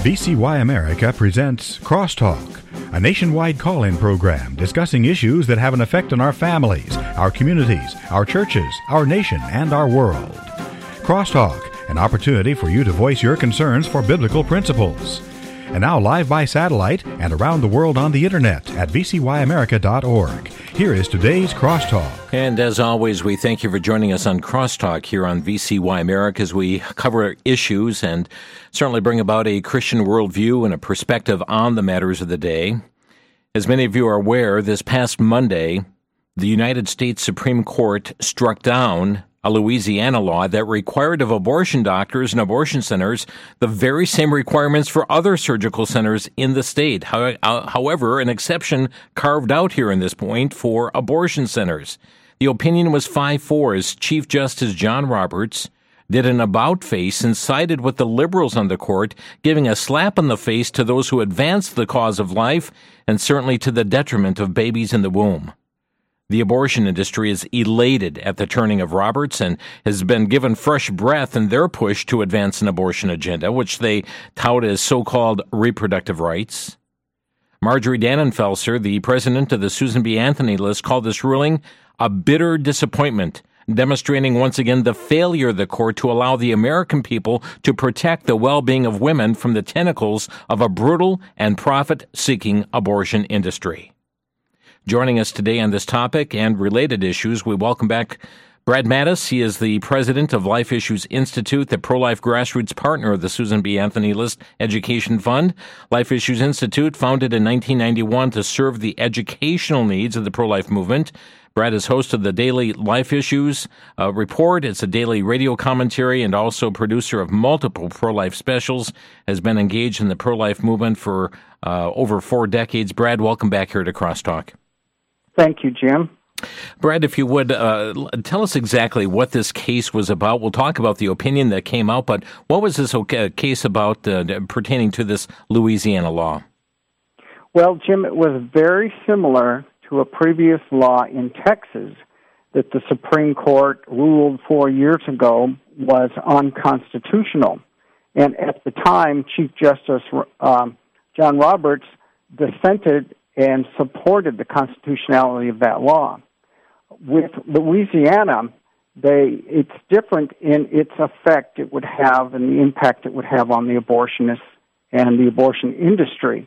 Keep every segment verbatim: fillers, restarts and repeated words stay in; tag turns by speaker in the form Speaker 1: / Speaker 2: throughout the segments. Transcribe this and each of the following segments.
Speaker 1: V C Y America presents Crosstalk, a nationwide call-in program discussing issues that have an effect on our families, our communities, our churches, our nation, and our world. Crosstalk, an opportunity for you to voice your concerns for biblical principles. And now live by satellite and around the world on the internet at v c y america dot org. Here is today's Crosstalk.
Speaker 2: And as always, we thank you for joining us on Crosstalk here on V C Y America as we cover issues and certainly bring about a Christian worldview and a perspective on the matters of the day. As many of you are aware, this past Monday, the United States Supreme Court struck down a Louisiana law that required of abortion doctors and abortion centers the very same requirements for other surgical centers in the state. However, an exception carved out here in this point for abortion centers. The opinion was five four as Chief Justice John Roberts did an about-face and sided with the liberals on the court, giving a slap in the face to those who advanced the cause of life and certainly to the detriment of babies in the womb. The abortion industry is elated at the turning of Roberts and has been given fresh breath in their push to advance an abortion agenda, which they tout as so-called reproductive rights. Marjorie Dannenfelser, the president of the Susan B. Anthony List, called this ruling a bitter disappointment, demonstrating once again the failure of the court to allow the American people to protect the well-being of women from the tentacles of a brutal and profit-seeking abortion industry. Joining us today on this topic and related issues, we welcome back Brad Mattes. He is the president of Life Issues Institute, the pro-life grassroots partner of the Susan B. Anthony List Education Fund. Life Issues Institute, founded in nineteen ninety-one to serve the educational needs of the pro-life movement. Brad is host of the daily Life Issues uh, report. It's a daily radio commentary and also producer of multiple pro-life specials, has been engaged in the pro-life movement for uh, over four decades. Brad, welcome back here to Crosstalk.
Speaker 3: Thank you, Jim.
Speaker 2: Brad, if you would, uh, tell us exactly what this case was about. We'll talk about the opinion that came out, but what was this case about uh, pertaining to this Louisiana law?
Speaker 3: Well, Jim, it was very similar to a previous law in Texas that the Supreme Court ruled four years ago was unconstitutional. And at the time, Chief Justice um, John Roberts dissented and supported the constitutionality of that law. With Louisiana, they it's different in its effect it would have and the impact it would have on the abortionists and the abortion industry.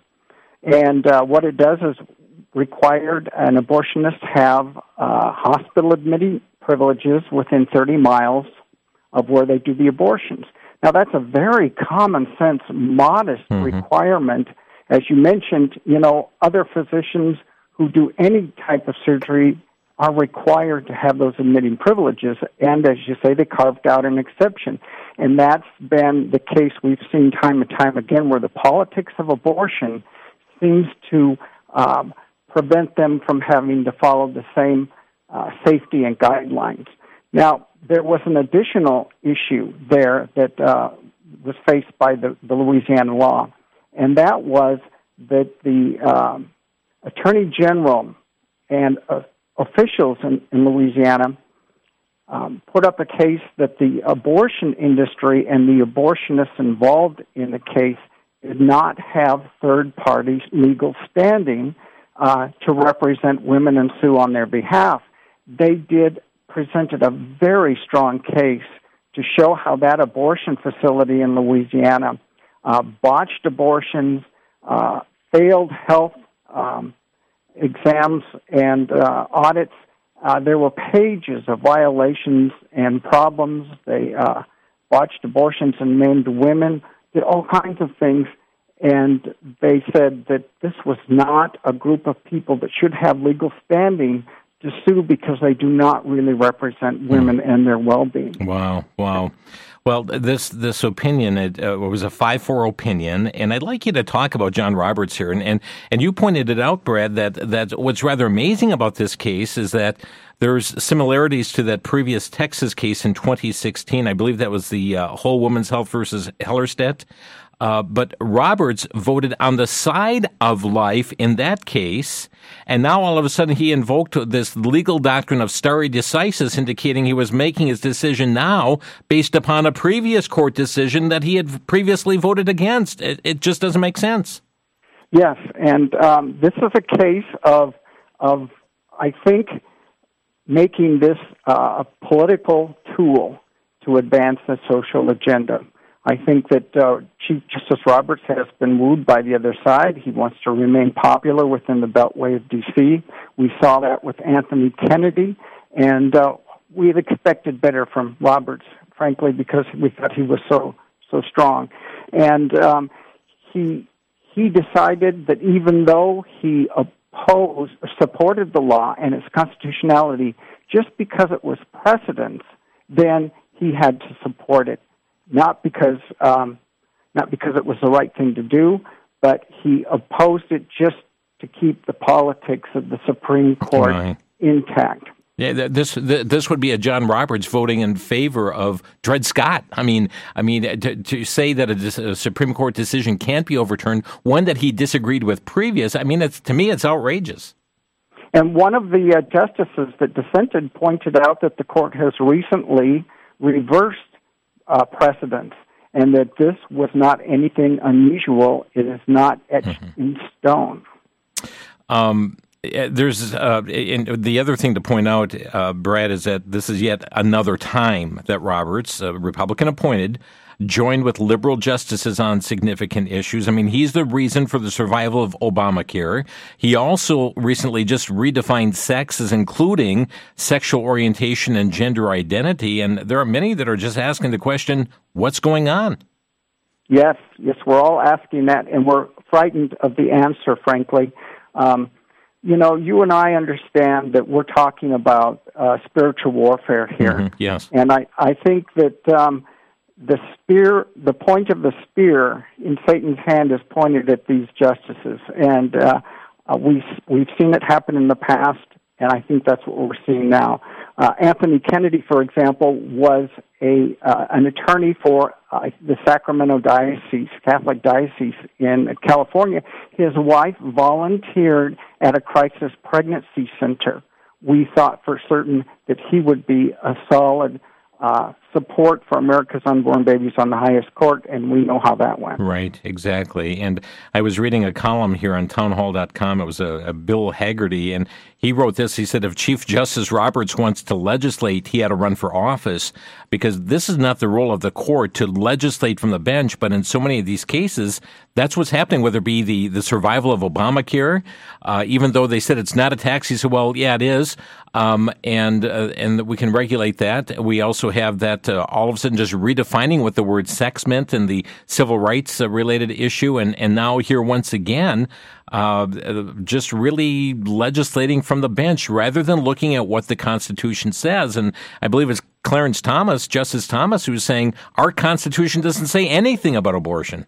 Speaker 3: And uh, what it does is required an abortionist have uh, hospital admitting privileges within thirty miles of where they do the abortions. Now, that's a very common sense, modest mm-hmm. requirement. As you mentioned, you know, other physicians who do any type of surgery are required to have those admitting privileges, and as you say, they carved out an exception. And that's been the case we've seen time and time again, where the politics of abortion seems to um, prevent them from having to follow the same uh, safety and guidelines. Now, there was an additional issue there that uh, was faced by the, the Louisiana law, and that was that the um, Attorney General and uh, officials in, in Louisiana um, put up a case that the abortion industry and the abortionists involved in the case did not have third parties' legal standing uh, to represent women and sue on their behalf. They did presented a very strong case to show how that abortion facility in Louisiana Uh, botched abortions, uh, failed health um, exams and uh, audits. Uh, there were pages of violations and problems. They uh, botched abortions and maimed women, did all kinds of things, and they said that this was not a group of people that should have legal standing to sue because they do not really represent women and their well-being.
Speaker 2: Wow, wow. Well, this this opinion, it uh, was a five four opinion, and I'd like you to talk about John Roberts here. And, and, and you pointed it out, Brad, that, that what's rather amazing about this case is that there's similarities to that previous Texas case in twenty sixteen. I believe that was the uh, Whole Woman's Health versus Hellerstedt. Uh, but Roberts voted on the side of life in that case, and now all of a sudden he invoked this legal doctrine of stare decisis, indicating he was making his decision now based upon a previous court decision that he had previously voted against. It, it just doesn't make sense.
Speaker 3: Yes, and um, this is a case of, of I think, making this uh, a political tool to advance the social agenda. I think that uh, Chief Justice Roberts has been wooed by the other side. He wants to remain popular within the Beltway of D C. We saw that with Anthony Kennedy, and uh, we had expected better from Roberts, frankly, because we thought he was so so strong. And um, he he decided that even though he opposed, supported the law and its constitutionality, just because it was precedent, then he had to support it. Not because, um, not because it was the right thing to do, but he opposed it just to keep the politics of the Supreme Court right. intact.
Speaker 2: Yeah, this this would be a John Roberts voting in favor of Dred Scott. I mean, I mean, to, to say that a, a Supreme Court decision can't be overturned, one that he disagreed with previous. I mean, it's to me, it's outrageous.
Speaker 3: And one of the uh, justices that dissented pointed out that the court has recently reversed Uh, precedent, and that this was not anything unusual. It is not etched mm-hmm. in stone.
Speaker 2: Um, there's uh, and the other thing to point out, uh, Brad, is that this is yet another time that Roberts, a Republican appointed, joined with liberal justices on significant issues. I mean, he's the reason for the survival of Obamacare. He also recently just redefined sex as including sexual orientation and gender identity. And there are many that are just asking the question, what's going on?
Speaker 3: Yes, yes, we're all asking that, and we're frightened of the answer, frankly. Um, you know, you and I understand that we're talking about uh, spiritual warfare here.
Speaker 2: Mm-hmm, yes.
Speaker 3: And I, I think that um, the spear, the point of the spear in Satan's hand is pointed at these justices, and uh, uh, we we've seen it happen in the past, and I think that's what we're seeing now. Uh, Anthony Kennedy, for example, was a uh, an attorney for uh, the Sacramento Diocese, Catholic Diocese in California. His wife volunteered at a crisis pregnancy center. We thought for certain that he would be a solid Uh, support for America's unborn babies on the highest court, and we know how that went.
Speaker 2: Right, exactly. And I was reading a column here on townhall dot com. It was a, a Bill Haggerty, and he wrote this. He said, if Chief Justice Roberts wants to legislate, he had to run for office, because this is not the role of the court to legislate from the bench, but in so many of these cases, that's what's happening, whether it be the, the survival of Obamacare, uh, even though they said it's not a tax. He said, well, yeah, it is, um, and uh, and we can regulate that. We also have that uh, all of a sudden just redefining what the word sex meant and the civil rights uh, related issue, and, and now here once again, uh, just really legislating from the bench rather than looking at what the Constitution says. And I believe it's Clarence Thomas, Justice Thomas, who's saying our Constitution doesn't say anything about abortion.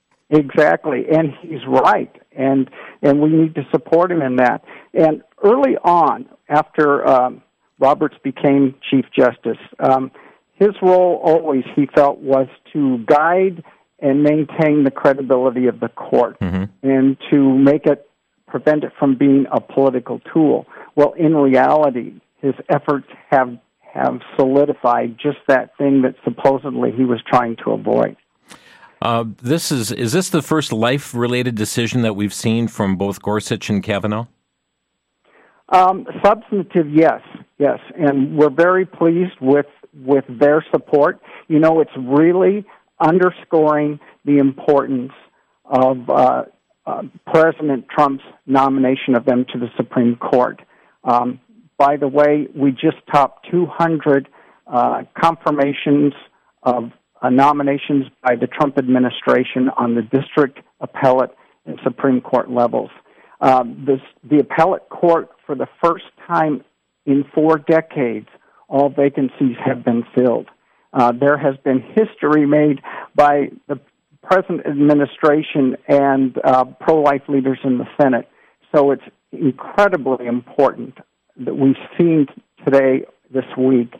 Speaker 3: Exactly, and he's right, and and we need to support him in that. And early on, after um, Roberts became Chief Justice, um, his role always, he felt, was to guide and maintain the credibility of the court, mm-hmm. and to make it, prevent it from being a political tool. Well, in reality, his efforts have have solidified just that thing that supposedly he was trying to avoid.
Speaker 2: Uh, this is is this the first life-related decision that we've seen from both Gorsuch and Kavanaugh?
Speaker 3: Um, substantive, yes, yes, and we're very pleased with with their support. You know, it's really underscoring the importance of uh, uh, President Trump's nomination of them to the Supreme Court. Um, by the way, we just topped two hundred uh, confirmations of uh, nominations by the Trump administration on the district, appellate, and Supreme Court levels. Um, this, the appellate court, for the first time in four decades, all vacancies have been filled. Uh, there has been history made by the present administration and uh, pro-life leaders in the Senate. So it's incredibly important that we've seen today, this week,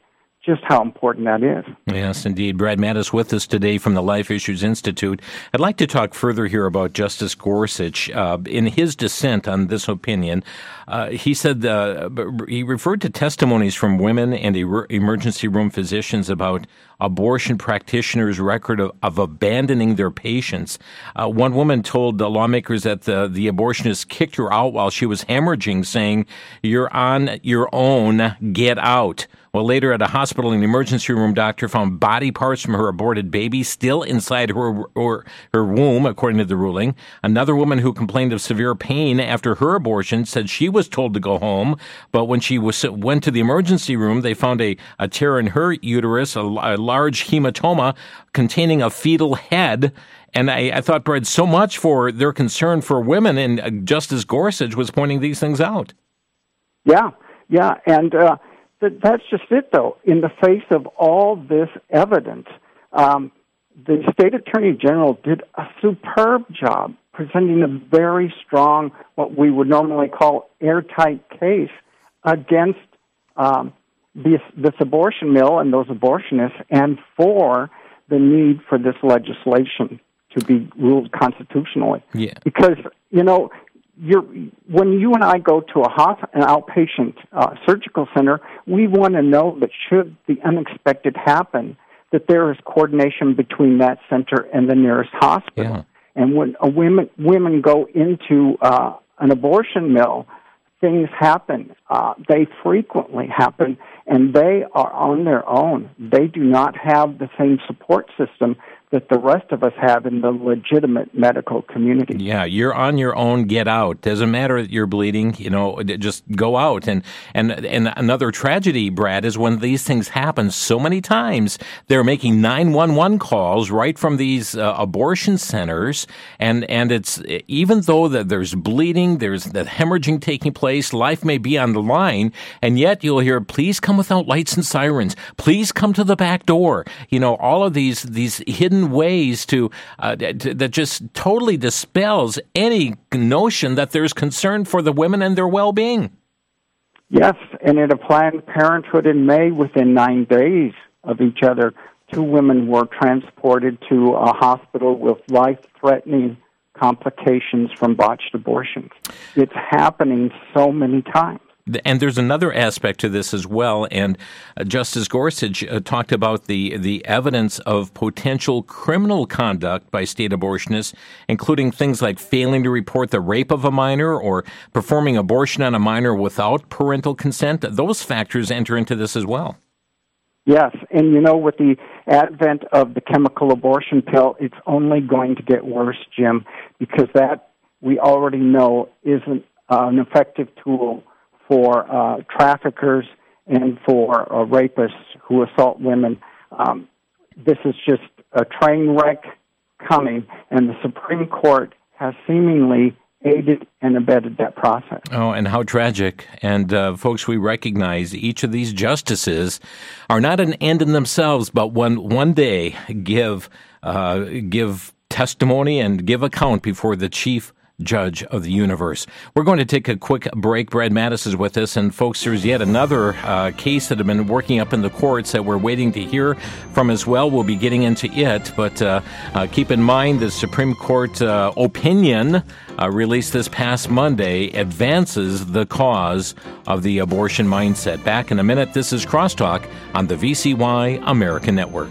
Speaker 3: just how important that is.
Speaker 2: Yes, indeed. Brad Mattes with us today from the Life Issues Institute. I'd like to talk further here about Justice Gorsuch. Uh, in his dissent on this opinion, uh, he said uh, he referred to testimonies from women and er- emergency room physicians about abortion practitioners' record of, of abandoning their patients. Uh, one woman told the lawmakers that the, the abortionist kicked her out while she was hemorrhaging, saying, "You're on your own, get out." Well, later at a hospital, an emergency room doctor found body parts from her aborted baby still inside her, her, her womb, according to the ruling. Another woman who complained of severe pain after her abortion said she was told to go home, but when she was, went to the emergency room, they found a, a tear in her uterus, a, a large hematoma containing a fetal head. And I, I thought, Brad, so much for their concern for women, and uh, Justice Gorsuch was pointing these things out.
Speaker 3: Yeah, yeah, and uh, th- that's just it, though. In the face of all this evidence, um, the State Attorney General did a superb job presenting a very strong, what we would normally call airtight case against um, this, this abortion mill and those abortionists, and for the need for this legislation to be ruled constitutionally.
Speaker 2: Yeah.
Speaker 3: Because, you know, you're, when you and I go to a hosp- an outpatient uh, surgical center, we want to know that should the unexpected happen, that there is coordination between that center and the nearest hospital.
Speaker 2: Yeah.
Speaker 3: And when a women women go into uh, an abortion mill, things happen. Uh, they frequently happen, and they are on their own. They do not have the same support system that the rest of us have in the legitimate medical community.
Speaker 2: Yeah, you're on your own, get out. Doesn't matter that you're bleeding, you know, just go out. And, and, and another tragedy, Brad, is when these things happen so many times, they're making nine one one calls right from these uh, abortion centers. And, and it's, even though that there's bleeding, there's the hemorrhaging taking place, life may be on the line, and yet you'll hear, please come without lights and sirens. Please come to the back door. You know, all of these, these hidden ways to, uh, to that just totally dispels any notion that there's concern for the women and their well-being.
Speaker 3: Yes, and at a Planned Parenthood in May, within nine days of each other, two women were transported to a hospital with life-threatening complications from botched abortions. It's happening so many times.
Speaker 2: And there's another aspect to this as well, and uh, Justice Gorsuch uh, talked about the, the evidence of potential criminal conduct by state abortionists, including things like failing to report the rape of a minor or performing abortion on a minor without parental consent. Those factors enter into this as well.
Speaker 3: Yes, and you know, with the advent of the chemical abortion pill, it's only going to get worse, Jim, because that, we already know, isn't uh, an effective tool for uh, traffickers and for uh, rapists who assault women. Um, this is just a train wreck coming, and the Supreme Court has seemingly aided and abetted that process.
Speaker 2: Oh, and how tragic. And uh, folks, we recognize each of these justices are not an end in themselves, but one, one day give, uh, give testimony and give account before the chief judge of the universe. We're going to take a quick break. Brad Mattes is with us, and folks, there's yet another uh, case that have been working up in the courts that we're waiting to hear from as well. We'll be getting into it, but uh, uh, keep in mind the Supreme Court uh, opinion uh, released this past Monday advances the cause of the abortion mindset. Back in a minute. This is Crosstalk on the V C Y American Network.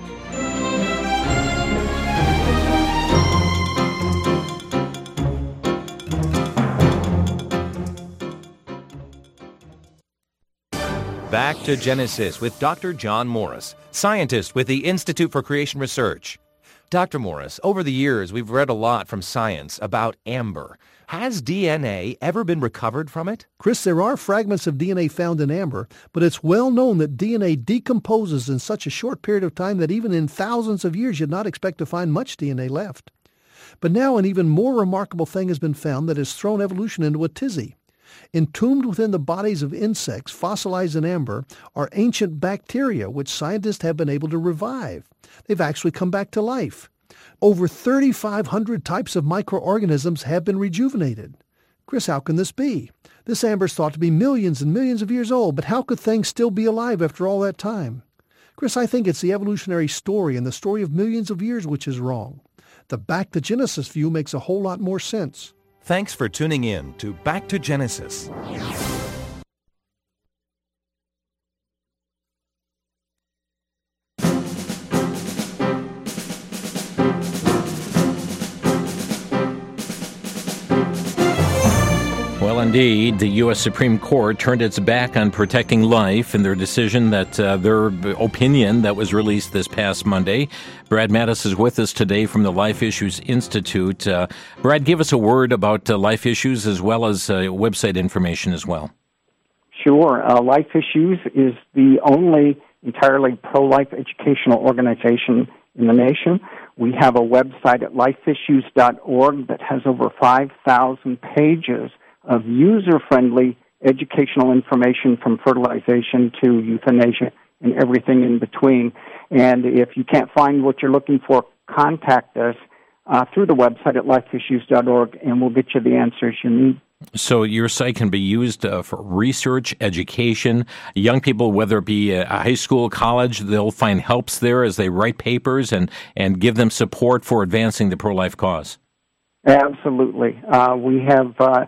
Speaker 4: Back to Genesis with Doctor John Morris, scientist with the Institute for Creation Research. Doctor Morris, over the years, we've read a lot from science about amber. Has D N A ever been recovered from it?
Speaker 5: Chris, there are fragments of D N A found in amber, but it's well known that D N A decomposes in such a short period of time that even in thousands of years, you'd not expect to find much D N A left. But now an even more remarkable thing has been found that has thrown evolution into a tizzy. Entombed within the bodies of insects fossilized in amber are ancient bacteria which scientists have been able to revive. They've actually come back to life. Over thirty-five hundred types of microorganisms have been rejuvenated. Chris, how can this be? This amber is thought to be millions and millions of years old, but how could things still be alive after all that time? Chris, I think it's the evolutionary story and the story of millions of years which is wrong. The Back to Genesis view makes a whole lot more sense.
Speaker 4: Thanks for tuning in to Back to Genesis.
Speaker 2: Well, indeed, the U S Supreme Court turned its back on protecting life in their decision that uh, their opinion that was released this past Monday. Brad Mattis is with us today from the Life Issues Institute. Uh, Brad, give us a word about uh, Life Issues as well as uh, website information as well.
Speaker 3: Sure. Uh, Life Issues is the only entirely pro-life educational organization in the nation. We have a website at life issues dot org that has over five thousand pages of user-friendly educational information from fertilization to euthanasia and everything in between. And if you can't find what you're looking for, contact us uh, through the website at life issues dot org, and we'll get you the answers you need.
Speaker 2: So your site can be used uh, for research, education. Young people, whether it be a high school, college, they'll find helps there as they write papers and, and give them support for advancing the pro-life cause.
Speaker 3: Absolutely. Uh, we have... Uh,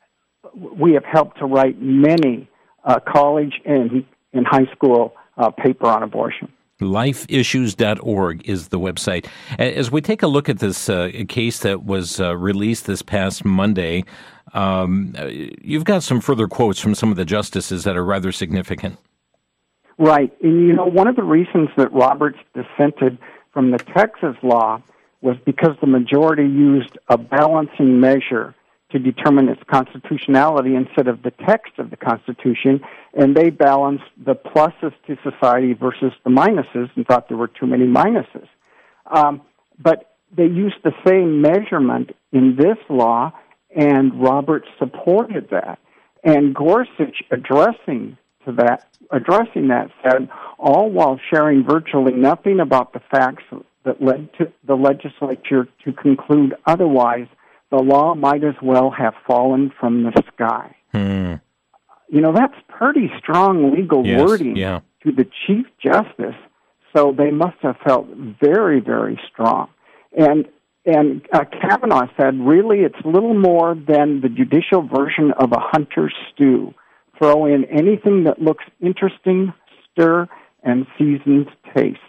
Speaker 3: We have helped to write many uh, college and, and high school uh, paper on abortion.
Speaker 2: life issues dot org is the website. As we take a look at this uh, case that was uh, released this past Monday, um, you've got some further quotes from some of the justices that are rather significant.
Speaker 3: Right. And, you know, one of the reasons that Roberts dissented from the Texas law was because the majority used a balancing measure to determine its constitutionality instead of the text of the Constitution, and they balanced the pluses to society versus the minuses and thought there were too many minuses. Um, but they used the same measurement in this law, and Roberts supported that. And Gorsuch, addressing to that, addressing that, said, all while sharing virtually nothing about the facts that led to the legislature to conclude otherwise, the law might as well have fallen from the sky.
Speaker 2: Hmm.
Speaker 3: You know, that's pretty strong legal
Speaker 2: yes,
Speaker 3: wording
Speaker 2: yeah.
Speaker 3: to the Chief Justice, so they must have felt very, very strong. And and uh, Kavanaugh said, really, it's little more than the judicial version of a hunter's stew. Throw in anything that looks interesting, stir, and seasons taste.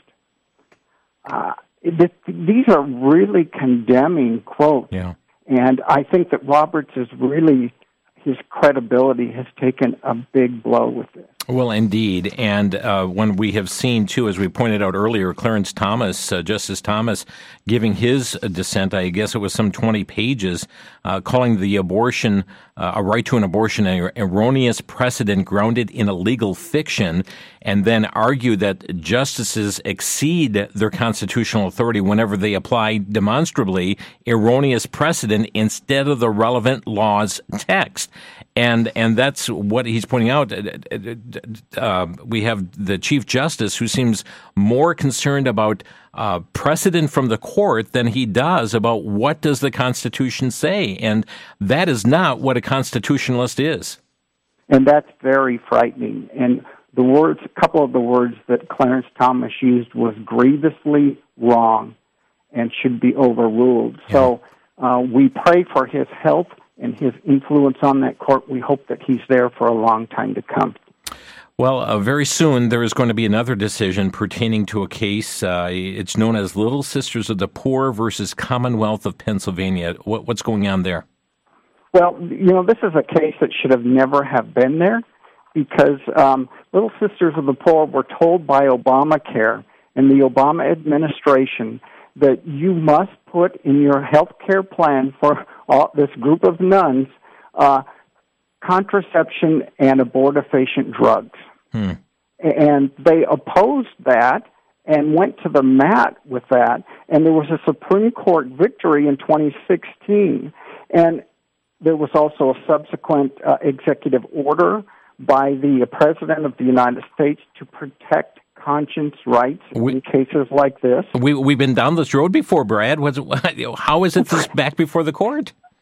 Speaker 3: Uh, th- these are really condemning quotes.
Speaker 2: Yeah.
Speaker 3: And I think that Roberts is really, his credibility has taken a big blow with this.
Speaker 2: Well, indeed. And uh, when we have seen, too, as we pointed out earlier, Clarence Thomas, uh, Justice Thomas, giving his uh, dissent, I guess it was some twenty pages, uh, calling the abortion, uh, a right to an abortion, an erroneous precedent grounded in a legal fiction, and then argued that justices exceed their constitutional authority whenever they apply demonstrably erroneous precedent instead of the relevant law's text. And and that's what he's pointing out. Uh, we have the Chief Justice who seems more concerned about uh, precedent from the court than he does about what does the Constitution say. And that is not what a constitutionalist is.
Speaker 3: And that's very frightening. And the words, a couple of the words that Clarence Thomas used was grievously wrong and should be overruled. Yeah. So uh, we pray for his health and his influence on that court. We hope that he's there for a long time to come.
Speaker 2: Well, uh, very soon there is going to be another decision pertaining to a case. Uh, it's known as Little Sisters of the Poor versus Commonwealth of Pennsylvania. What, what's going on there?
Speaker 3: Well, you know, this is a case that should have never have been there because um, Little Sisters of the Poor were told by Obamacare and the Obama administration that you must put in your health care plan for all, this group of nuns uh, contraception and abortifacient drugs. Hmm. And they opposed that and went to the mat with that. And there was a Supreme Court victory in twenty sixteen. And there was also a subsequent uh, executive order by the President of the United States to protect conscience rights we, in cases like this.
Speaker 2: We, we've been down this road before, Brad. What's, how is it this back before the court?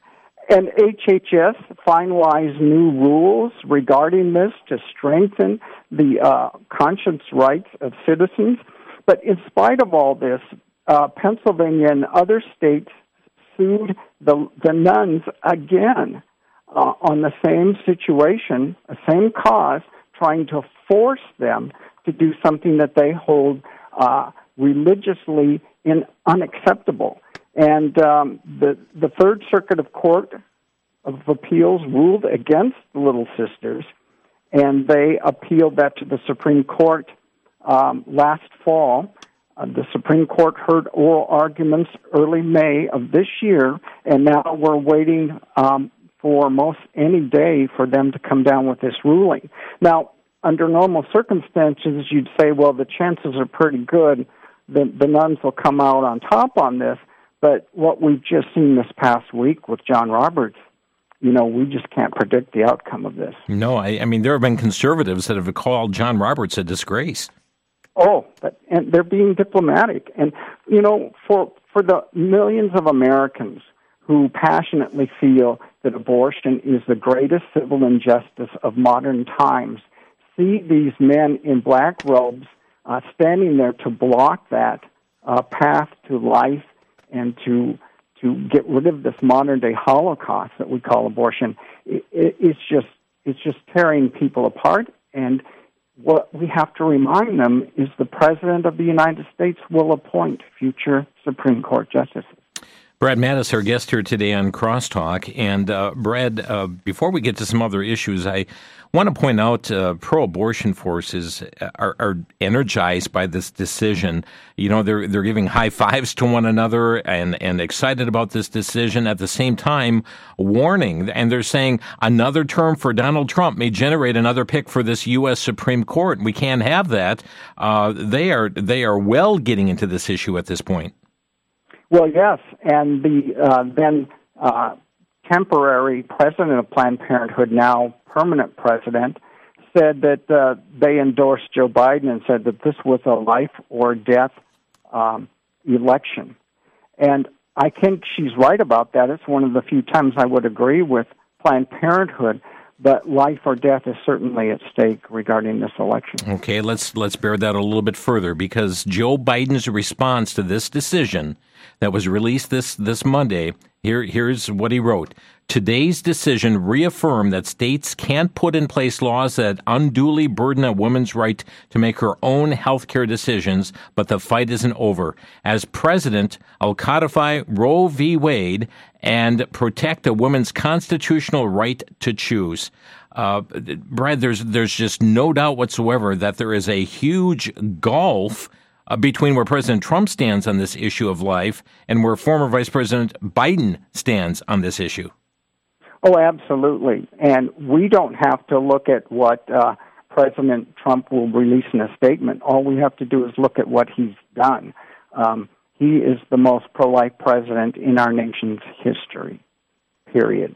Speaker 3: And H H S finalized new rules regarding this to strengthen the uh, conscience rights of citizens. But in spite of all this, uh, Pennsylvania and other states sued the, the nuns again uh, on the same situation, the same cause, trying to force them to do something that they hold uh, religiously in unacceptable. And um, the the Third Circuit of Court of Appeals ruled against the Little Sisters, and they appealed that to the Supreme Court um, last fall. Uh, the Supreme Court heard oral arguments early May of this year, and now we're waiting um, for most any day for them to come down with this ruling. Now, under normal circumstances, you'd say, well, the chances are pretty good that the nuns will come out on top on this. But what we've just seen this past week with John Roberts, you know, we just can't predict the outcome of this.
Speaker 2: No, I, I mean, there have been conservatives that have called John Roberts a disgrace.
Speaker 3: Oh, but and they're being diplomatic. And, you know, for for the millions of Americans who passionately feel that abortion is the greatest civil injustice of modern times, see these men in black robes uh, standing there to block that uh, path to life and to to get rid of this modern day Holocaust that we call abortion. It, it, it's just it's just tearing people apart. And what we have to remind them is the President of the United States will appoint future Supreme Court justices.
Speaker 2: Brad Mattes, our guest here today on Crosstalk. And uh, Brad, uh, before we get to some other issues, I want to point out uh, pro-abortion forces are, are energized by this decision. You know, they're they're giving high fives to one another and, and excited about this decision. At the same time, warning, and they're saying another term for Donald Trump may generate another pick for this U S Supreme Court. We can't have that. Uh, they are they are well getting into this issue at this point.
Speaker 3: Well, yes, and the uh, then uh, temporary president of Planned Parenthood, now permanent president, said that uh, they endorsed Joe Biden and said that this was a life or death um, election. And I think she's right about that. It's one of the few times I would agree with Planned Parenthood, but life or death is certainly at stake regarding this election.
Speaker 2: Okay, let's let's bear that a little bit further, because Joe Biden's response to this decision that was released this, this Monday, here here's what he wrote. Today's decision reaffirmed that states can't put in place laws that unduly burden a woman's right to make her own health care decisions, but the fight isn't over. As president, I'll codify Roe v. Wade and protect a woman's constitutional right to choose. Uh, Brad, there's there's just no doubt whatsoever that there is a huge gulf uh, between where President Trump stands on this issue of life and where former Vice President Biden stands on this issue.
Speaker 3: Oh, absolutely. And we don't have to look at what uh, President Trump will release in a statement. All we have to do is look at what he's done. Um, he is the most pro-life president in our nation's history, period.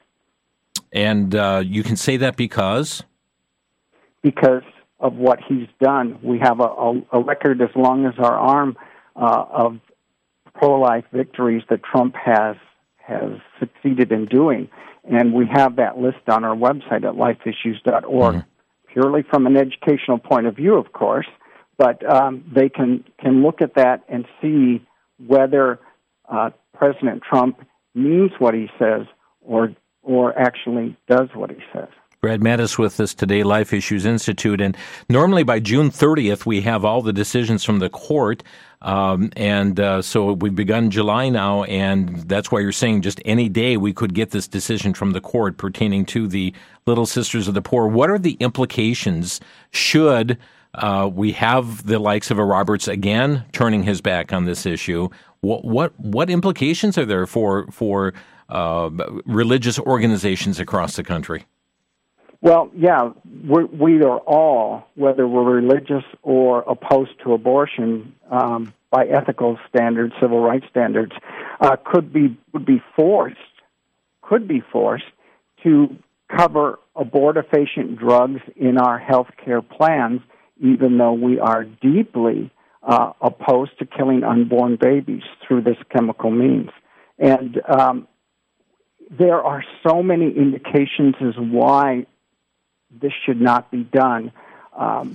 Speaker 2: And uh, you can say that because?
Speaker 3: Because of what he's done. We have a, a, a record as long as our arm uh, of pro-life victories that Trump has has succeeded in doing. And we have that list on our website at life issues dot org, mm-hmm. purely from an educational point of view, of course. But um, they can, can look at that and see whether uh, President Trump means what he says or or actually does what he says.
Speaker 2: Brad Mattes with us today, Life Issues Institute. And normally by June thirtieth, we have all the decisions from the court. Um, and uh, so we've begun July now, and that's why you're saying just any day we could get this decision from the court pertaining to the Little Sisters of the Poor. What are the implications should uh, we have the likes of a Roberts again turning his back on this issue? What what, what implications are there for, for uh, religious organizations across the country?
Speaker 3: Well, yeah, we're, we are all, whether we're religious or opposed to abortion, um, by ethical standards, civil rights standards, uh, could be would be forced, could be forced to cover abortifacient drugs in our health care plans, even though we are deeply uh, opposed to killing unborn babies through this chemical means. And um, there are so many indications as why this should not be done. Um,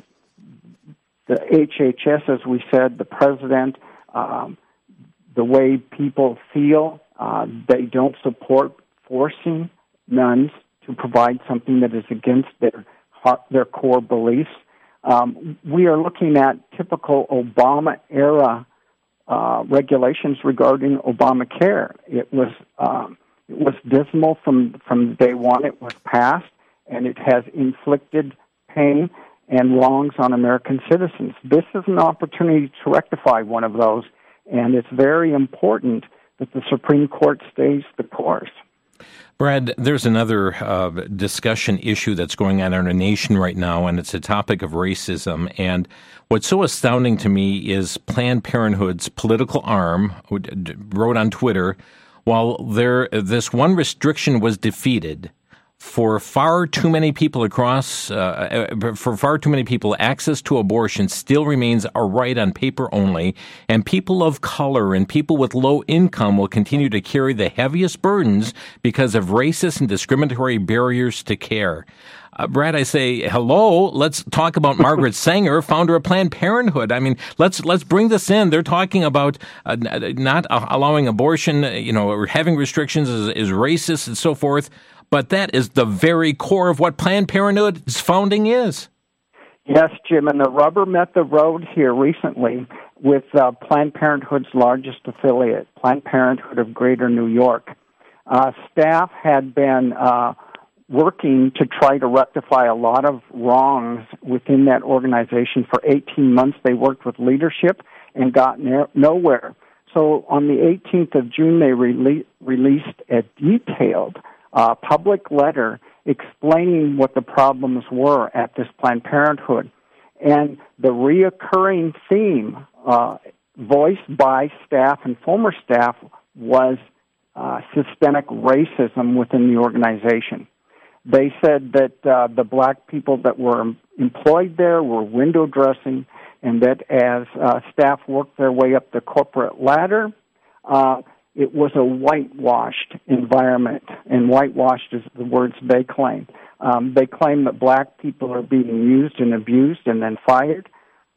Speaker 3: the H H S, as we said, the president, um, the way people feel, uh, they don't support forcing nuns to provide something that is against their their core beliefs. Um, we are looking at typical Obama-era uh, regulations regarding Obamacare. It was um, it was dismal from from day one it was passed, and it has inflicted pain and wrongs on American citizens. This is an opportunity to rectify one of those, and it's very important that the Supreme Court stays the course.
Speaker 2: Brad, there's another uh, discussion issue that's going on in our nation right now, and it's a topic of racism. And what's so astounding to me is Planned Parenthood's political arm wrote on Twitter, while there this one restriction was defeated, for far too many people across, uh, for far too many people, access to abortion still remains a right on paper only, and people of color and people with low income will continue to carry the heaviest burdens because of racist and discriminatory barriers to care. Uh, Brad, I say, hello, let's talk about Margaret Sanger, founder of Planned Parenthood. I mean, let's let's bring this in. They're talking about uh, not allowing abortion, you know, or having restrictions is, is racist and so forth. But that is the very core of what Planned Parenthood's founding is.
Speaker 3: Yes, Jim, and the rubber met the road here recently with uh, Planned Parenthood's largest affiliate, Planned Parenthood of Greater New York. Uh, staff had been uh, working to try to rectify a lot of wrongs within that organization for eighteen months. They worked with leadership and got ne- nowhere. So on the eighteenth of June, they rele- released a detailed Uh, public letter explaining what the problems were at this Planned Parenthood. And the reoccurring theme uh, voiced by staff and former staff was uh, systemic racism within the organization. They said that uh, the black people that were employed there were window dressing, and that as uh, staff worked their way up the corporate ladder, uh, it was a whitewashed environment, and whitewashed is the words they claim. Um, they claim that black people are being used and abused and then fired.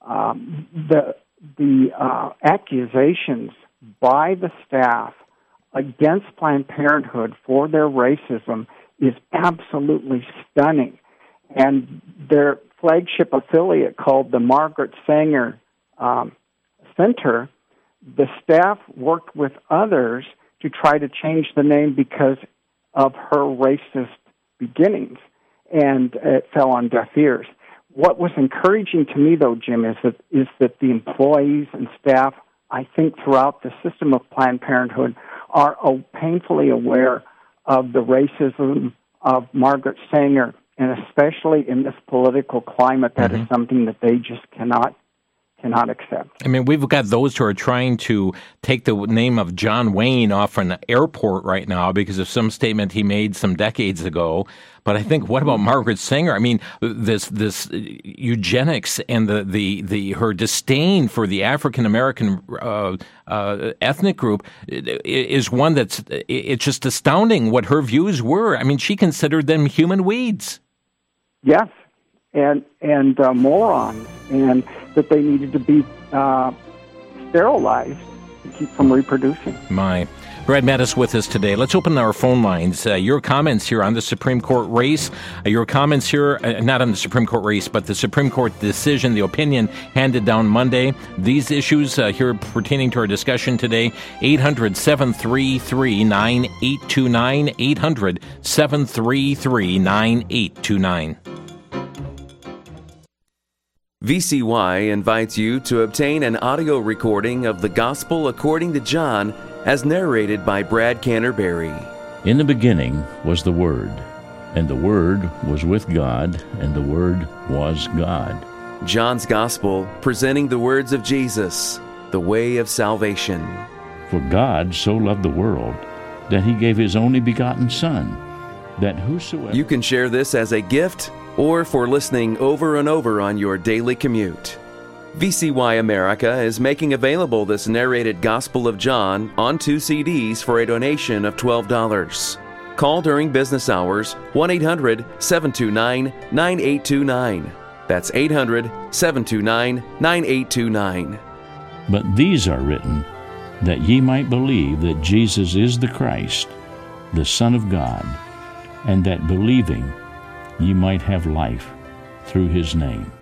Speaker 3: Um, the the uh, accusations by the staff against Planned Parenthood for their racism is absolutely stunning. And their flagship affiliate, called the Margaret Sanger um, Center, the staff worked with others to try to change the name because of her racist beginnings, and it fell on deaf ears. What was encouraging to me, though, Jim, is that is that the employees and staff, I think, throughout the system of Planned Parenthood, are oh, painfully aware of the racism of Margaret Sanger, and especially in this political climate, that mm-hmm. is something that they just cannot cannot accept.
Speaker 2: I mean, we've got those who are trying to take the name of John Wayne off an airport right now because of some statement he made some decades ago. But I think, what about Margaret Sanger? I mean, this this eugenics and the the, the her disdain for the African American uh, uh, ethnic group is one that's it's just astounding what her views were. I mean, she considered them human weeds.
Speaker 3: Yes, and and uh, morons, and that they needed to be uh, sterilized to keep from reproducing.
Speaker 2: My. Brad Mattis with us today. Let's open our phone lines. Uh, your comments here on the Supreme Court race, uh, your comments here, uh, not on the Supreme Court race, but the Supreme Court decision, the opinion handed down Monday. These issues uh, here pertaining to our discussion today, eight hundred, seven three three, nine eight two nine, eight hundred, seven three three, nine eight two nine.
Speaker 6: V C Y invites you to obtain an audio recording of the Gospel according to John as narrated by Brad Canterbury.
Speaker 7: In the beginning was the Word, and the Word was with God, and the Word was God.
Speaker 6: John's Gospel, presenting the words of Jesus, the way of salvation.
Speaker 7: For God so loved the world that he gave his only begotten Son, that whosoever...
Speaker 6: You can share this as a gift or for listening over and over on your daily commute. V C Y America is making available this narrated Gospel of John on two C Ds for a donation of twelve dollars. Call during business hours, one eight hundred seven two nine nine eight two nine. That's eight hundred seven two nine nine eight two nine.
Speaker 7: But these are written, that ye might believe that Jesus is the Christ, the Son of God, and that believing ye might have life through his name.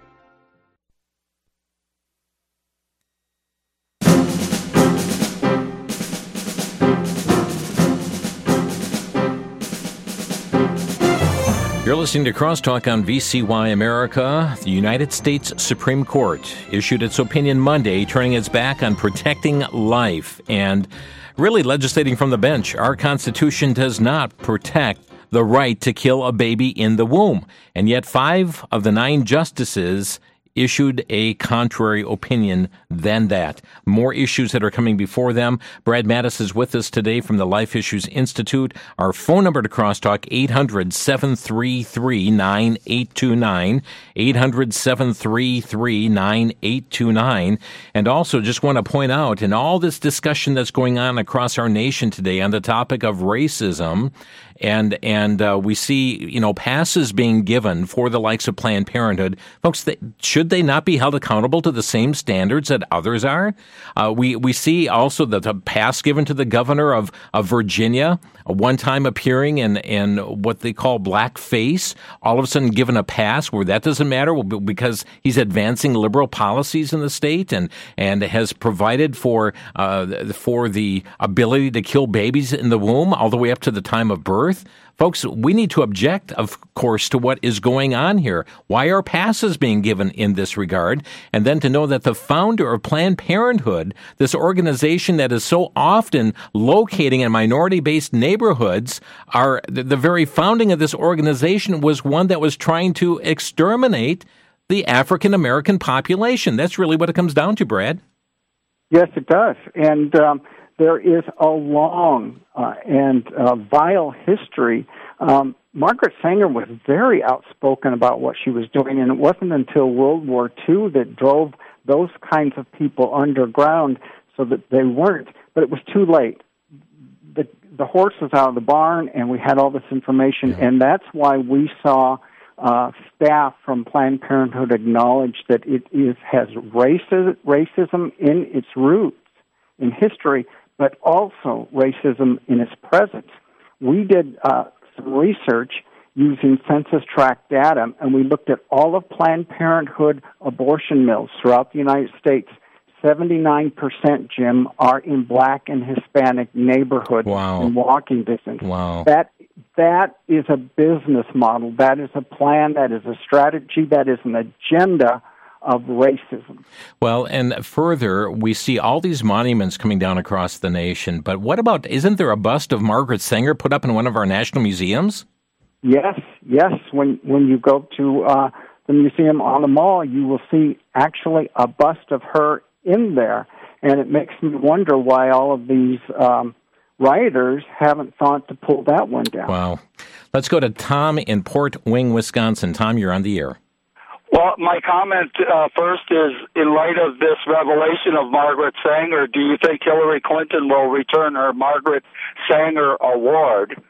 Speaker 2: You're listening to Crosstalk on V C Y America. The United States Supreme Court issued its opinion Monday, turning its back on protecting life and really legislating from the bench. Our Constitution does not protect the right to kill a baby in the womb. And yet five of the nine justices issued a contrary opinion than that. More issues that are coming before them. Brad Mattis is with us today from the Life Issues Institute. Our phone number to Crosstalk, eight hundred seven three three nine eight two nine, eight hundred seven three three nine eight two nine. And also just want to point out, in all this discussion that's going on across our nation today on the topic of racism, And and uh, we see, you know, passes being given for the likes of Planned Parenthood. Folks, they, should they not be held accountable to the same standards that others are? Uh, we we see also that the pass given to the governor of, of Virginia, one time appearing in, in what they call blackface, all of a sudden given a pass where that doesn't matter because he's advancing liberal policies in the state and, and has provided for uh, for the ability to kill babies in the womb all the way up to the time of birth. Folks, we need to object, of course, to what is going on here. Why are passes being given in this regard? And then to know that the founder of Planned Parenthood, this organization that is so often locating in minority-based neighborhoods, are the, the very founding of this organization was one that was trying to exterminate the African-American population. That's really what it comes down to, Brad.
Speaker 3: Yes, it does. And um, there is a long uh, and uh, vile history. Um, Margaret Sanger was very outspoken about what she was doing, and it wasn't until World War Two that drove those kinds of people underground so that they weren't. But it was too late. The, the horse was out of the barn, and we had all this information, yeah. And that's why we saw uh, staff from Planned Parenthood acknowledge that it is has racism, racism in its roots, in history, but also racism in its presence. We did uh, some research using census tract data, and we looked at all of Planned Parenthood abortion mills throughout the United States. seventy-nine percent, Jim, are in black and Hispanic neighborhoods
Speaker 2: wow.
Speaker 3: in walking distance.
Speaker 2: Wow.
Speaker 3: That that is a business model. That is a plan. That is a strategy. That is an agenda of racism.
Speaker 2: Well, and further, we see all these monuments coming down across the nation, but what about, isn't there a bust of Margaret Sanger put up in one of our national museums?
Speaker 3: Yes, yes. When when you go to uh, the museum on the mall, you will see actually a bust of her in there, and it makes me wonder why all of these um, rioters haven't thought to pull that one down.
Speaker 2: Wow. Let's go to Tom in Port Wing, Wisconsin. Tom, you're on the air.
Speaker 8: Well, my comment uh, first is, in light of this revelation of Margaret Sanger, do you think Hillary Clinton will return her Margaret Sanger Award?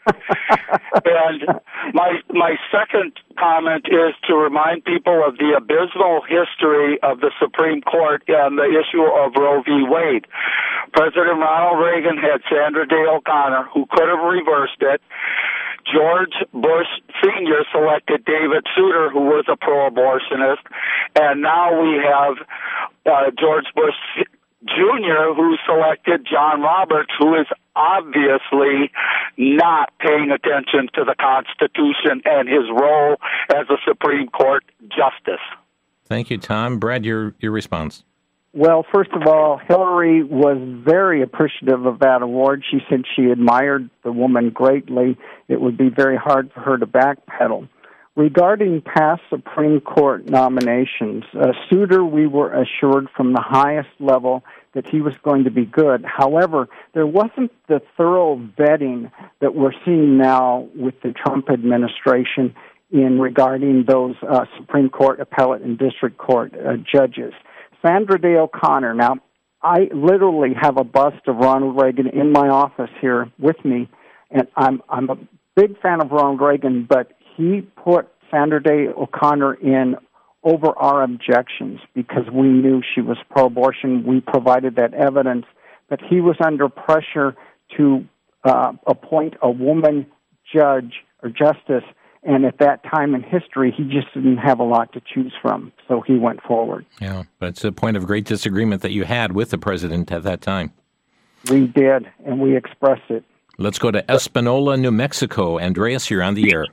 Speaker 8: And my my second comment is to remind people of the abysmal history of the Supreme Court and the issue of Roe v. Wade. President Ronald Reagan had Sandra Day O'Connor, who could have reversed it. George Bush Senior selected David Souter, who was a pro-abortionist, and now we have uh, George Bush Junior, who selected John Roberts, who is obviously not paying attention to the Constitution and his role as a Supreme Court justice.
Speaker 2: Thank you, Tom. Brad, your your response.
Speaker 3: Well, first of all, Hillary was very appreciative of that award. She said she admired the woman greatly. It would be very hard for her to backpedal. Regarding past Supreme Court nominations, uh, Souter, we were assured from the highest level that he was going to be good. However, there wasn't the thorough vetting that we're seeing now with the Trump administration in regarding those uh, Supreme Court, appellate, and district court uh, judges. Sandra Day O'Connor. Now, I literally have a bust of Ronald Reagan in my office here with me, and I'm I'm a big fan of Ronald Reagan, but he put Sandra Day O'Connor in over our objections because we knew she was pro-abortion. We provided that evidence, but he was under pressure to uh, appoint a woman judge or justice, and at that time in history, he just didn't have a lot to choose from, so he went forward.
Speaker 2: Yeah, but it's a point of great disagreement that you had with the president at that time.
Speaker 3: We did, and we expressed it.
Speaker 2: Let's go to Espanola, New Mexico. Andreas, you're on the air.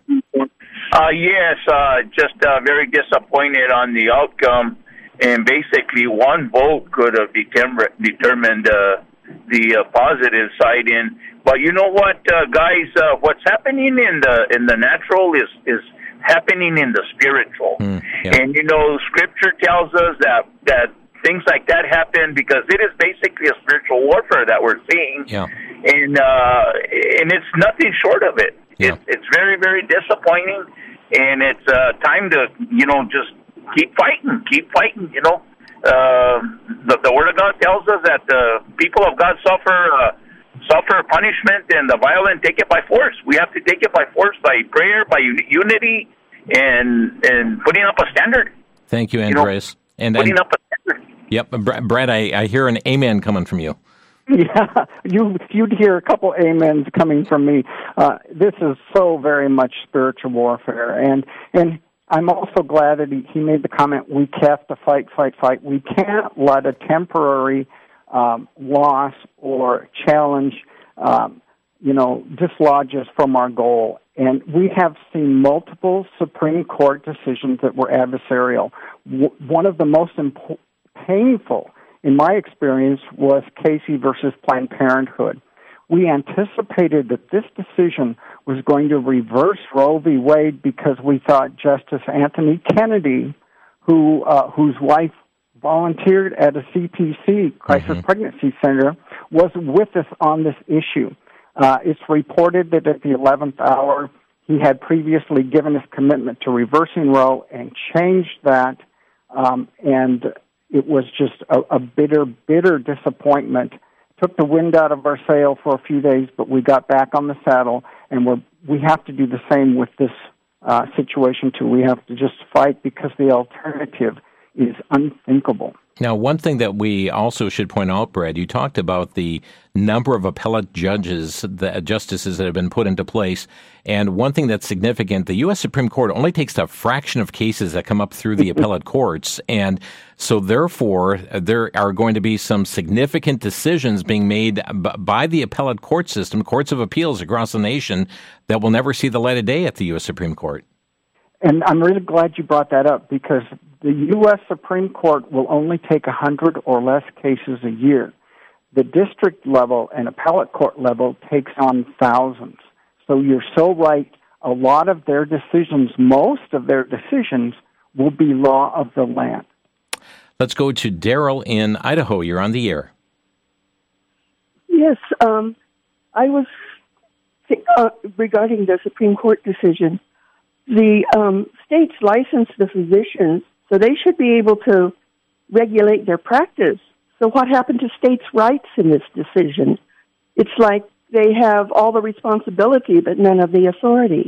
Speaker 9: Uh, yes, uh, just uh, very disappointed on the outcome, and basically one vote could have determ- determined uh, the uh, positive side. In, but you know what, uh, guys? Uh, what's happening in the in the natural is is happening in the spiritual,
Speaker 2: mm, yeah.
Speaker 9: and you know, Scripture tells us that that things like that happen because it is basically a spiritual warfare that we're seeing,
Speaker 2: yeah.
Speaker 9: and uh, and it's nothing short of it.
Speaker 2: Yeah.
Speaker 9: It's it's very very disappointing. And it's uh, time to, you know, just keep fighting, keep fighting, you know. Uh, the, the Word of God tells us that the people of God suffer uh, suffer punishment, and the violent take it by force. We have to take it by force, by prayer, by un- unity, and and putting up a standard.
Speaker 2: Thank you, Andreas.
Speaker 9: You know,
Speaker 2: and
Speaker 9: putting
Speaker 2: and,
Speaker 9: up a standard.
Speaker 2: Yep, Brad, I, I hear an amen coming from you.
Speaker 3: Yeah, you, you'd hear a couple amens coming from me. Uh, this is so very much spiritual warfare, and and I'm also glad that he, he made the comment, we have to fight, fight, fight. We can't let a temporary um, loss or challenge, um, you know, dislodge us from our goal. And we have seen multiple Supreme Court decisions that were adversarial. W- one of the most imp- painful in my experience, was Casey versus Planned Parenthood. We anticipated that this decision was going to reverse Roe v. Wade because we thought Justice Anthony Kennedy, who uh, whose wife volunteered at a C P C, Crisis mm-hmm. Pregnancy Center, was with us on this issue. Uh, it's reported that at the eleventh hour, he had previously given his commitment to reversing Roe and changed that, um, and it was just a, a bitter, bitter disappointment. Took the wind out of our sail for a few days, but we got back on the saddle, and we're, we have to do the same with this uh, situation, too. We have to just fight because the alternative is unthinkable.
Speaker 2: Now, one thing that we also should point out, Brad, you talked about the number of appellate judges, the justices that have been put into place. And one thing that's significant, the U S Supreme Court only takes a fraction of cases that come up through the appellate courts. And so, therefore, there are going to be some significant decisions being made by the appellate court system, courts of appeals across the nation, that will never see the light of day at the U S Supreme Court.
Speaker 3: And I'm really glad you brought that up because the U S Supreme Court will only take one hundred or less cases a year. The district level and appellate court level takes on thousands. So you're so right. A lot of their decisions, most of their decisions, will be law of the land.
Speaker 2: Let's go to Daryl in Idaho. You're on the air.
Speaker 10: Yes, um, I was uh, regarding the Supreme Court decision. The um, states license the physicians, so they should be able to regulate their practice. So what happened to states' rights in this decision? It's like they have all the responsibility, but none of the authority.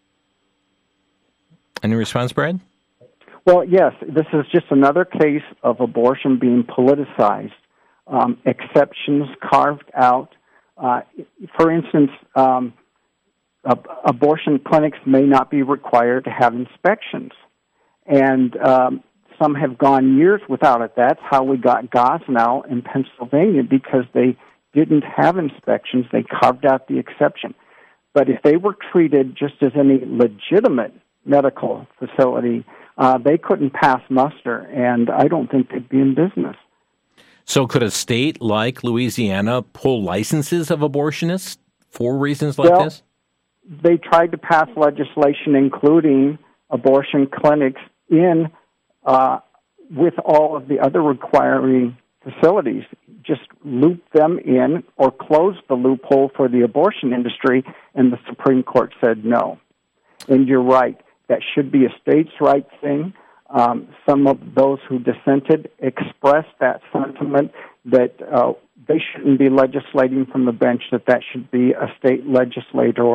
Speaker 2: Any response, Brad?
Speaker 3: Well, yes, this is just another case of abortion being politicized, um, exceptions carved out. Uh, for instance, um, ab- abortion clinics may not be required to have inspections, and um, some have gone years without it. That's how we got Gosnell in Pennsylvania, because they didn't have inspections. They carved out the exception. But if they were treated just as any legitimate medical facility, uh, they couldn't pass muster, and I don't think they'd be in business.
Speaker 2: So could a state like Louisiana pull licenses of abortionists for reasons like
Speaker 3: well,
Speaker 2: this?
Speaker 3: They tried to pass legislation including abortion clinics in uh, with all of the other requiring facilities, just loop them in or close the loophole for the abortion industry, and the Supreme Court said no. And you're right, that should be a states' rights thing. Um, some of those who dissented expressed that sentiment that uh, they shouldn't be legislating from the bench, that that should be a state legislator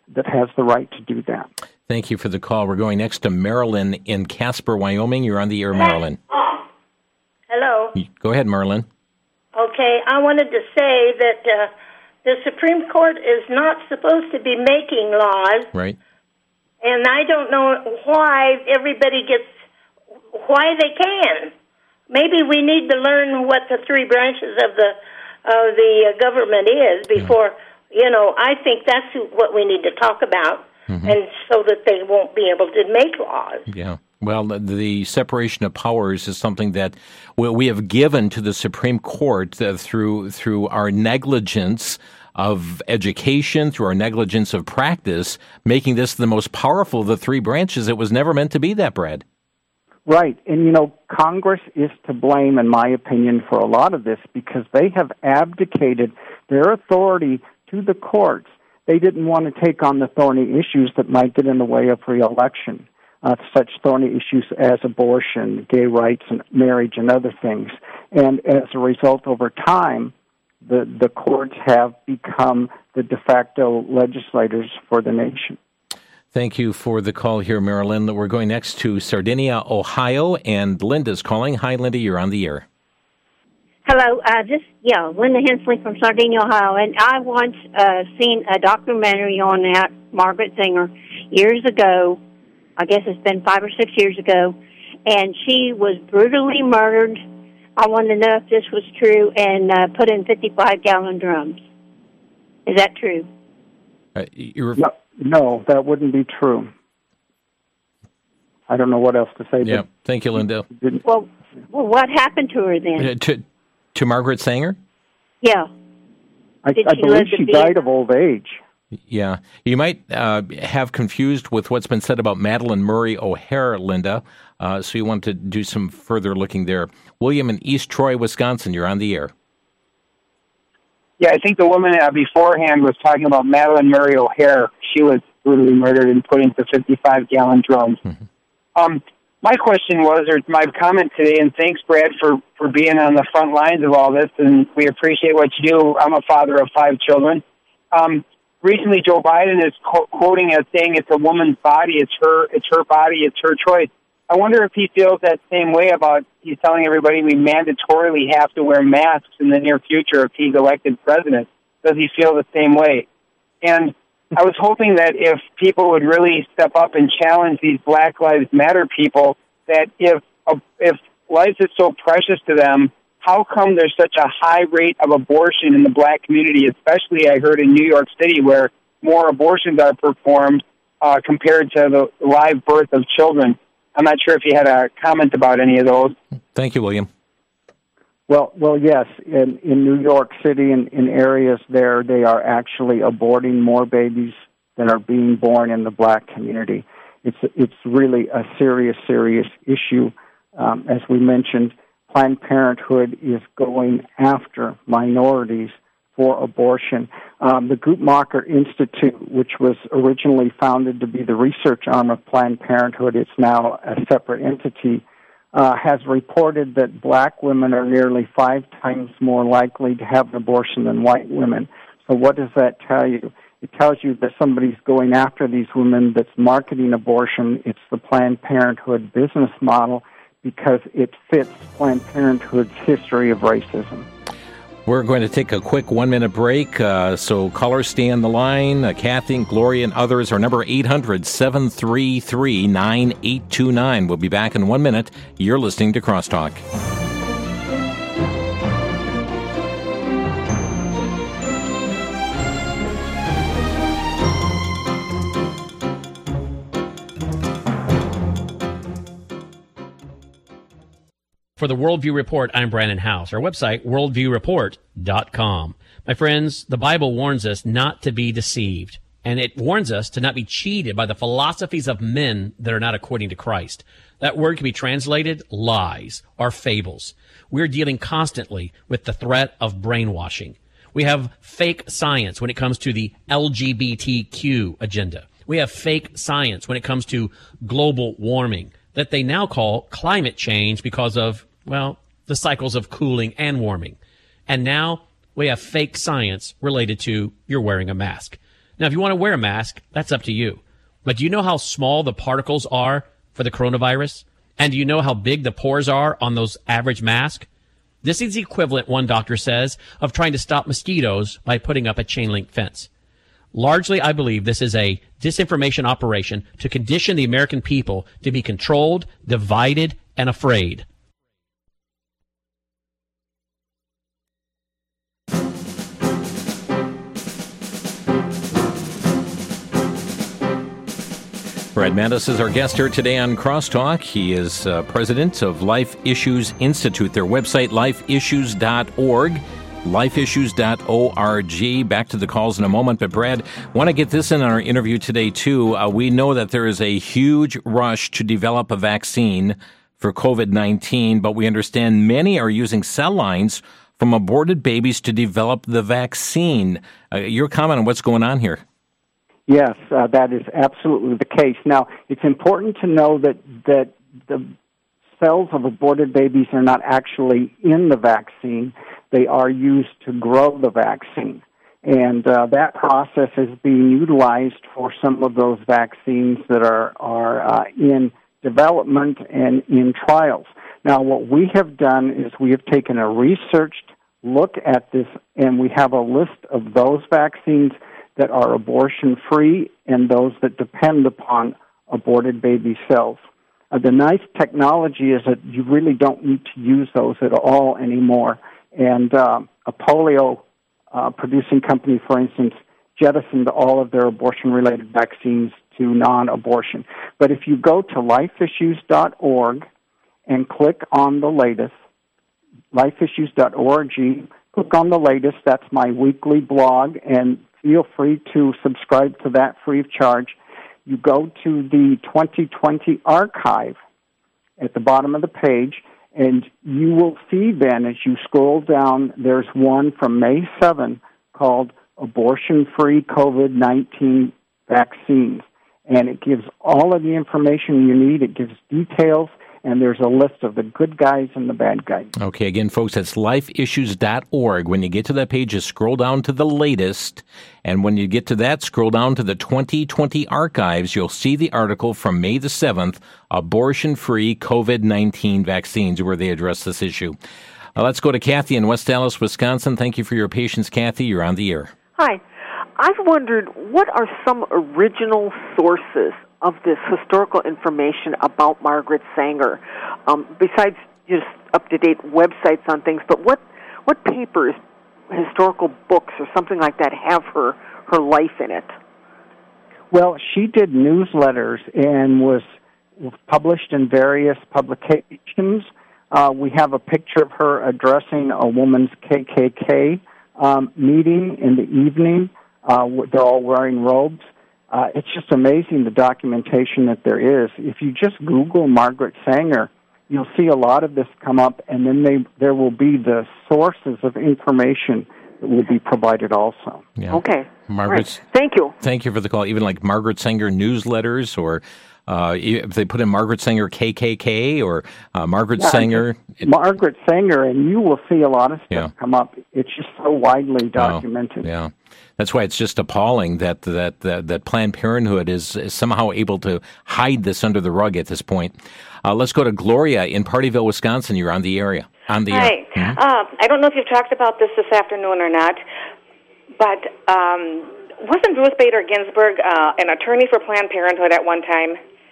Speaker 3: that has the right to do that.
Speaker 2: Thank you for the call. We're going next to Marilyn in Casper, Wyoming. You're on the air, Marilyn.
Speaker 11: Hello.
Speaker 2: Go ahead, Marilyn.
Speaker 11: Okay, I wanted to say that uh, the Supreme Court is not supposed to be making laws.
Speaker 2: Right.
Speaker 11: And I don't know why everybody gets, why they can. Maybe we need to learn what the three branches of the of the government is before, yeah. you know, I think that's what we need to talk about, mm-hmm. and so that they won't be able to make laws.
Speaker 2: Yeah. Well, the separation of powers is something that we have given to the Supreme Court uh, through through our negligence of education, through our negligence of practice, making this the most powerful of the three branches. It was never meant to be that, Brad.
Speaker 3: Right. And, you know, Congress is to blame, in my opinion, for a lot of this because they have abdicated their authority to the courts. They didn't want to take on the thorny issues that might get in the way of re-election, uh, such thorny issues as abortion, gay rights, and marriage, and other things. And as a result, over time, the, the courts have become the de facto legislators for the nation.
Speaker 2: Thank you for the call here, Marilyn. We're going next to Sardinia, Ohio, and Linda's calling. Hi, Linda, you're on the air.
Speaker 12: Hello, uh, this, yeah, Linda Hensley from Sardinia, Ohio, and I once uh, seen a documentary on that, Margaret Sanger, years ago. I guess it's been five or six years ago, and she was brutally murdered. I wanted to know if this was true, and uh, put in fifty-five gallon drums. Is that true?
Speaker 2: Uh, you're...
Speaker 3: No. No, that wouldn't be true. I don't know what else to say.
Speaker 2: Yeah, thank you, Linda.
Speaker 12: Well, well, what happened to her then?
Speaker 2: Uh, to to Margaret Sanger?
Speaker 12: Yeah.
Speaker 3: I, I believe she died of old age.
Speaker 2: Yeah. You might uh, have confused with what's been said about Madalyn Murray O'Hair, Linda, uh, so you want to do some further looking there. William in East Troy, Wisconsin, you're on the air.
Speaker 13: Yeah, I think the woman uh, beforehand was talking about Madalyn Murray O'Hair. She was brutally murdered and put into fifty-five gallon drums. Mm-hmm. Um, my question was, or my comment today, and thanks, Brad, for, for being on the front lines of all this, and we appreciate what you do. I'm a father of five children. Um, recently, Joe Biden is co- quoting as saying it's a woman's body, it's her, it's her body, it's her choice. I wonder if he feels that same way about, he's telling everybody we mandatorily have to wear masks in the near future if he's elected president. Does he feel the same way? And I was hoping that if people would really step up and challenge these Black Lives Matter people, that if if life is so precious to them, how come there's such a high rate of abortion in the black community, especially I heard in New York City where more abortions are performed uh, compared to the live birth of children? I'm not sure if you had a comment about any of those.
Speaker 2: Thank you, William.
Speaker 3: Well, well, yes. In, in New York City and in areas there, they are actually aborting more babies than are being born in the black community. It's it's really a serious, serious issue. Um, as we mentioned, Planned Parenthood is going after minorities for abortion. Um, the Guttmacher Institute, which was originally founded to be the research arm of Planned Parenthood, it's now a separate entity, uh, has reported that black women are nearly five times more likely to have an abortion than white women. So what does that tell you? It tells you that somebody's going after these women that's marketing abortion. It's the Planned Parenthood business model because it fits Planned Parenthood's history of racism.
Speaker 2: We're going to take a quick one-minute break, uh, so callers stay on the line. Uh, Kathy, Gloria, and others. Our number eight hundred, seven three three, nine eight two nine. We'll be back in one minute. You're listening to Crosstalk.
Speaker 14: For the Worldview Report, I'm Brandon House. Our website, worldview report dot com. My friends, the Bible warns us not to be deceived, and it warns us to not be cheated by the philosophies of men that are not according to Christ. That word can be translated lies or fables. We're dealing constantly with the threat of brainwashing. We have fake science when it comes to the L G B T Q agenda. We have fake science when it comes to global warming that they now call climate change because of, well, the cycles of cooling and warming. And now we have fake science related to you're wearing a mask. Now, if you want to wear a mask, that's up to you. But do you know how small the particles are for the coronavirus? And do you know how big the pores are on those average masks? This is the equivalent, one doctor says, of trying to stop mosquitoes by putting up a chain link fence. Largely, I believe this is a disinformation operation to condition the American people to be controlled, divided, and afraid.
Speaker 2: Brad Mattes is our guest here today on Crosstalk. He is uh, president of Life Issues Institute. Their website, life issues dot org, life issues dot org. Back to the calls in a moment. But Brad, want to get this in our interview today, too. Uh, we know that there is a huge rush to develop a vaccine for covid nineteen, but we understand many are using cell lines from aborted babies to develop the vaccine. Uh, your comment on what's going on here?
Speaker 3: Yes, uh, that is absolutely the case. Now, it's important to know that, that the cells of aborted babies are not actually in the vaccine. They are used to grow the vaccine. And uh, that process is being utilized for some of those vaccines that are, are uh, in development and in trials. Now, what we have done is we have taken a researched look at this, and we have a list of those vaccines that are abortion-free and those that depend upon aborted baby cells. Uh, the nice technology is that you really don't need to use those at all anymore. And uh, a polio uh, producing company, for instance, jettisoned all of their abortion-related vaccines to non-abortion. But if you go to life issues dot org and click on the latest, life issues dot org, click on the latest. That's my weekly blog, and feel free to subscribe to that free of charge. You go to the twenty twenty archive at the bottom of the page, and you will see then as you scroll down, there's one from May seventh called Abortion-Free covid nineteen Vaccines. And it gives all of the information you need. It gives details, and there's a list of the good guys and the bad guys.
Speaker 2: Okay, again, folks, that's life issues dot org. When you get to that page, just scroll down to the latest. And when you get to that, scroll down to the twenty twenty archives. You'll see the article from May the seventh, Abortion-Free covid nineteen Vaccines, where they address this issue. Uh, let's go to Kathy in West Allis, Wisconsin. Thank you for your patience, Kathy. You're on the air.
Speaker 15: Hi. I've wondered, what are some original sources of this historical information about Margaret Sanger, um, besides just up-to-date websites on things, but what what papers, historical books, or something like that have her, her life in it?
Speaker 3: Well, she did newsletters and was published in various publications. Uh, we have a picture of her addressing a woman's K K K um, meeting in the evening. Uh, they're all wearing robes. Uh, it's just amazing the documentation that there is. If you just Google Margaret Sanger, you'll see a lot of this come up, and then they, there will be the sources of information that will be provided also.
Speaker 2: Yeah.
Speaker 15: Okay.
Speaker 2: Margaret's,
Speaker 15: right. Thank you.
Speaker 2: Thank you for the call. Even like Margaret Sanger newsletters, or uh, if they put in Margaret Sanger K K K or uh, Margaret
Speaker 3: yeah,
Speaker 2: Sanger.
Speaker 3: It, Margaret Sanger, and you will see a lot of stuff
Speaker 2: yeah.
Speaker 3: come up. It's just so widely documented.
Speaker 2: Oh, yeah. That's why it's just appalling that that that, that Planned Parenthood is, is somehow able to hide this under the rug at this point. Uh, let's go to Gloria in Partyville, Wisconsin. You're on the area. On the
Speaker 16: Hi.
Speaker 2: air. Mm-hmm.
Speaker 16: Uh, I don't know if you've talked about this this afternoon or not, but um, wasn't Ruth Bader Ginsburg uh, an attorney for Planned Parenthood at one time?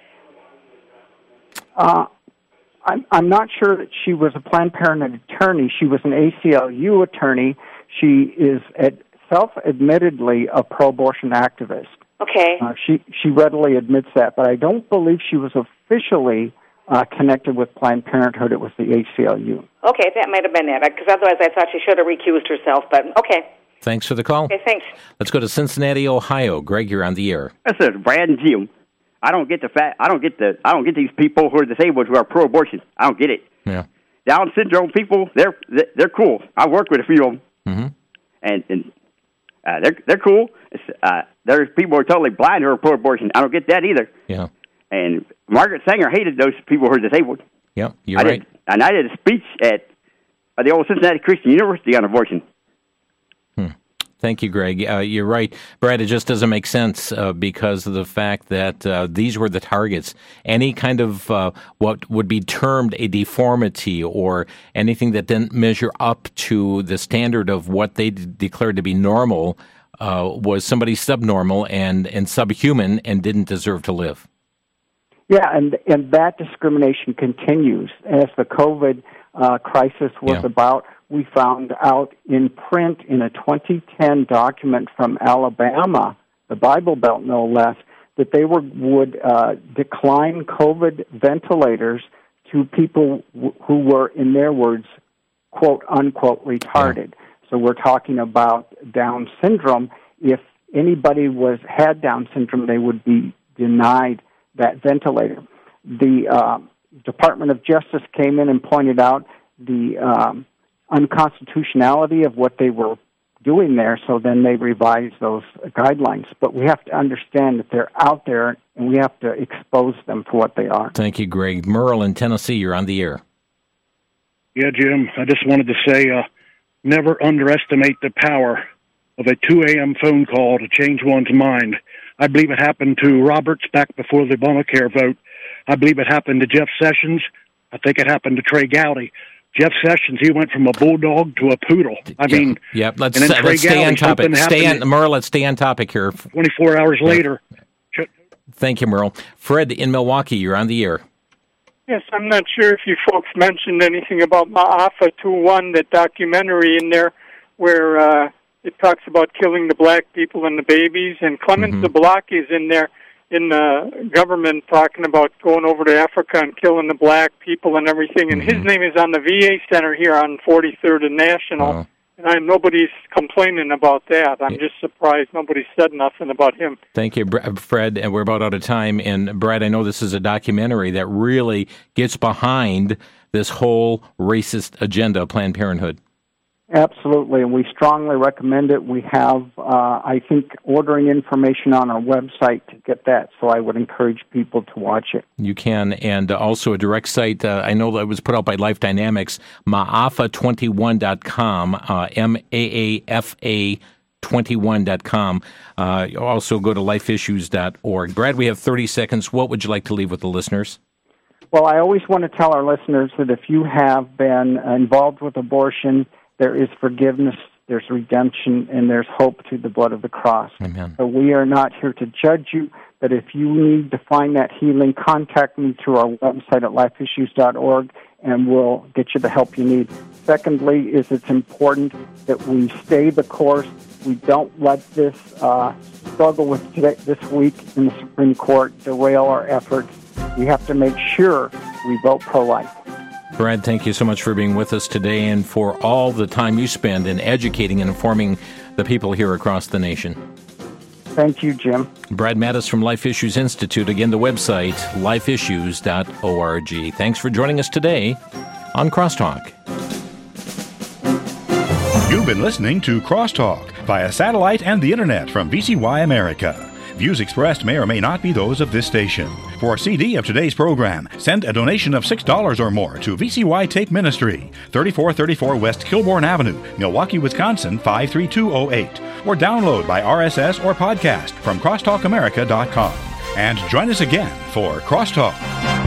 Speaker 3: Uh, I'm, I'm not sure that she was a Planned Parenthood attorney. She was an A C L U attorney. She is at self-admittedly a pro-abortion activist.
Speaker 16: Okay.
Speaker 3: Uh, she she readily admits that, but I don't believe she was officially uh, connected with Planned Parenthood. It was the A C L U.
Speaker 16: Okay, that might have been it, because otherwise I thought she should have recused herself, but okay.
Speaker 2: Thanks for the call.
Speaker 16: Okay, thanks.
Speaker 2: Let's go to Cincinnati, Ohio. Greg, you're on the air.
Speaker 17: This is Brad and Jim. I don't get the fact. I don't get the. I don't get these people who are disabled who are pro-abortion. I don't get it.
Speaker 2: Yeah.
Speaker 17: Down syndrome people, they're they're cool. I work with a few of them,
Speaker 2: mm-hmm.
Speaker 17: and and uh, they're they're cool. It's, uh, there's people who are totally blind who are pro-abortion. I don't get that either.
Speaker 2: Yeah.
Speaker 17: And Margaret Sanger hated those people who are disabled.
Speaker 2: Yeah, you're
Speaker 17: I
Speaker 2: right.
Speaker 17: Did, and I did a speech at uh, the old Cincinnati Christian University on abortion.
Speaker 2: Thank you, Greg. Uh, you're right. Brad, it just doesn't make sense uh, because of the fact that uh, these were the targets. Any kind of uh, what would be termed a deformity or anything that didn't measure up to the standard of what they d- declared to be normal uh, was somebody subnormal and, and subhuman and didn't deserve to live.
Speaker 3: Yeah, and, and that discrimination continues. As the COVID uh, crisis was
Speaker 2: Yeah.
Speaker 3: about, we found out in print in a twenty ten document from Alabama, the Bible Belt no less, that they were, would uh, decline COVID ventilators to people w- who were, in their words, quote, unquote, retarded. Yeah. So we're talking about Down syndrome. If anybody was had Down syndrome, they would be denied that ventilator. The uh, Department of Justice came in and pointed out the um, unconstitutionality of what they were doing there, so then they revised those guidelines. But we have to understand that they're out there, and we have to expose them for what they are.
Speaker 2: Thank you, Greg. Merle in Tennessee, you're on the air.
Speaker 18: Yeah, Jim, I just wanted to say, uh, never underestimate the power of a two a.m. phone call to change one's mind. I believe it happened to Roberts back before the Obamacare vote. I believe it happened to Jeff Sessions. I think it happened to Trey Gowdy. Jeff Sessions, he went from a bulldog to a poodle. I
Speaker 2: Yeah.
Speaker 18: mean,
Speaker 2: Yep. Let's,
Speaker 18: and then
Speaker 2: uh,
Speaker 18: Trey
Speaker 2: let's stay
Speaker 18: Gowdy,
Speaker 2: on topic.
Speaker 18: something
Speaker 2: Stay
Speaker 18: happened
Speaker 2: on, Merle, let's stay on topic here.
Speaker 18: twenty-four hours later.
Speaker 2: Thank you, Merle. Fred in Milwaukee, you're on the air.
Speaker 19: Yes, I'm not sure if you folks mentioned anything about Ma'afa two one, that documentary in there where uh, it talks about killing the black people and the babies, and Clement
Speaker 2: Mm-hmm.
Speaker 19: Zablocki is in there in the government talking about going over to Africa and killing the black people and everything, and
Speaker 2: Mm-hmm.
Speaker 19: his name is on the V A Center here on forty-third and National,
Speaker 2: Oh.
Speaker 19: and I, nobody's complaining about that. I'm just surprised nobody said nothing about him.
Speaker 2: Thank you, Br- Fred. And we're about out of time. And Brad, I know this is a documentary that really gets behind this whole racist agenda of Planned Parenthood.
Speaker 3: Absolutely, and we strongly recommend it. We have, uh, I think, ordering information on our website to get that, so I would encourage people to watch it.
Speaker 2: You can, and uh, also a direct site. Uh, I know that it was put out by Life Dynamics, maafa twenty-one dot com, uh, M A A F A twenty-one dot com. Uh, also go to life issues dot org. Brad, we have thirty seconds. What would you like to leave with the listeners?
Speaker 3: Well, I always want to tell our listeners that if you have been involved with abortion, there is forgiveness, there's redemption, and there's hope through the blood of the cross.
Speaker 2: Amen.
Speaker 3: So we are not here to judge you, but if you need to find that healing, contact me through our website at life issues dot org, and we'll get you the help you need. Secondly, is it's important that we stay the course. We don't let this uh, struggle with today, this week in the Supreme Court derail our efforts. We have to make sure we vote pro-life.
Speaker 2: Brad, thank you so much for being with us today and for all the time you spend in educating and informing the people here across the nation.
Speaker 3: Thank you, Jim.
Speaker 2: Brad Mattis from Life Issues Institute. Again, the website, life issues dot org. Thanks for joining us today on Crosstalk.
Speaker 1: You've been listening to Crosstalk via satellite and the internet from V C Y America. Views expressed may or may not be those of this station. For a C D of today's program, send a donation of six dollars or more to V C Y Tape Ministry, thirty-four thirty-four West Kilbourne Avenue, Milwaukee, Wisconsin, five three two zero eight, or download by R S S or podcast from crosstalk america dot com. And join us again for Crosstalk.